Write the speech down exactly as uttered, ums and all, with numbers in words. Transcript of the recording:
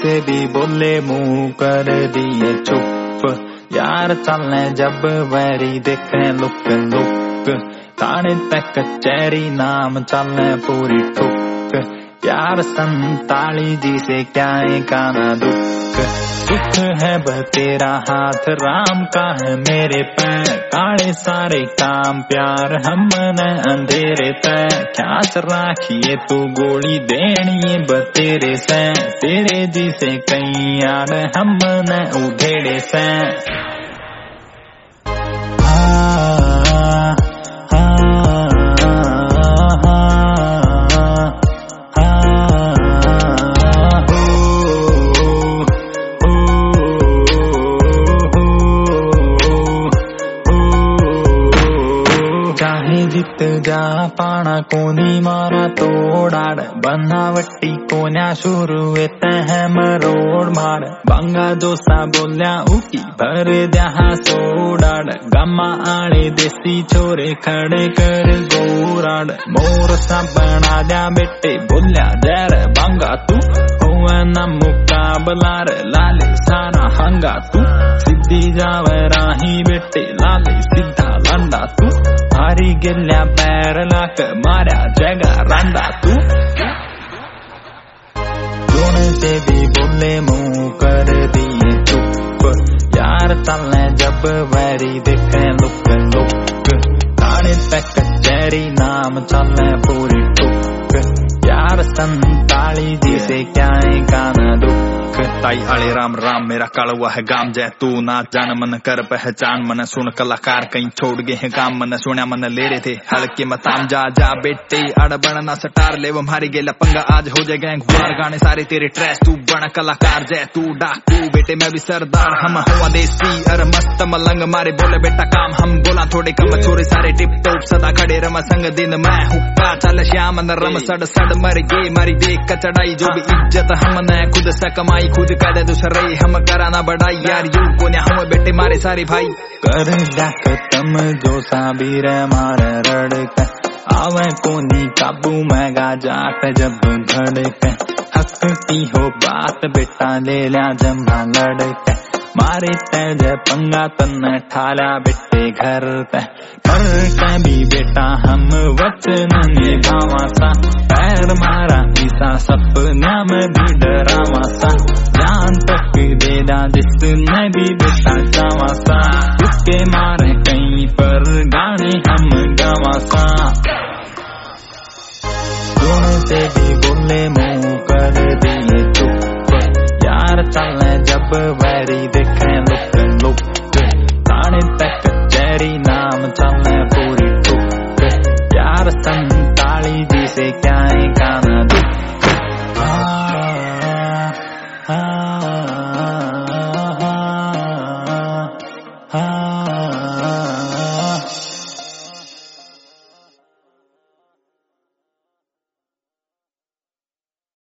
से भी बोले मुंह कर दिए चुप। यार चलने जब वैरी देखे लुक लुक, थाने तक कचहरी नाम चलने पूरी ठुक। यार संताली जी से क्या है काना दुख, सुख है बह तेरा हाथ राम का है मेरे पैर। काले सारे काम प्यार हम न अंधेरे तय, क्या राखिए तू गोली देनी ब तेरे से। तेरे जी से कहीं यार हम न उधेड़े से। जीत जा पाना कोनी मारा तोड़ाड़, बनावटी कोन्या शुरू है मरोड़ मार। बंगा जोसा बोल्या उकी भर द्या सोड़ाड़, गम्मा आड़े देसी छोरे खड़े कर गोराड़। मोर सा बना द्या बेटे बोल्या जर बंगा तू, हुआ न मुकाबलार लाले सारा हंगा तू। सिद्धि जाव राही बेटे लाले सिद्धा लंडा तू, हारी गिल्या पैर लाक मारा जगह रांडा तू। जोन से भी बोले मुंह कर दिए चुप। यार चलने जब वैरी देखे लुक लुक, थाने तक कचहरी नाम चलने पूरी ठुक। यार संताली जी से क्या है गाना दुख। ताई आले राम राम मेरा कालवा है गाम जय तू ना जान मन कर पहचान मन। सुन कलाकार कहीं छोड़ गए हैं काम मन, सुना मन ले रहे थे हल्के मताम। जा जा बेटे अड़बड़ ना सटार ले वो मारी गेला पंगा, आज हो जाए गैंग वार गाने सारे तेरे ट्रैश। तू बड़ा कलाकार जय तू डाकू बेटे मैं भी सरदार। हम हुआ देसी अर मस्त मलंग मारे बोले बेटा काम हम बोला थोड़े कम छोरे सारे टिप टॉप सदा खड़े रमा संग दिन मैं हुक्का चल श्याम न रम सड़ सड़ मर गे मारी देख का चढ़ाई। जो भी इज्जत हम न खुद सा कमाई खुद कर दूसरे हम कराना बढ़ाई। यार यू को हम बेटे मारे सारे भाई कर डाक तम जो साबीर मार रड़क। आवे कोनी काबू में गा जाट जब धड़क, हक की हो बात बेटा ले लिया जमा लड़क। मारे तेज पंगा तन ठाला बेटे घर तय, पर कभी बेटा हम वचन निभावा सा। पैर मारा ईसा सपना में भी डरावा सा, जान तक दे दा जिसने भी बेटा चावा सा। उसके मारे कहीं पर गाने हम गावा सा। दोनों से भी बोले मुंह कर दिए चुप। यार चलने जब वैरी देखे लुक लुक, थाने तक कचहरी नाम चलने पूरी ठुक। यार संताली जी से क्या है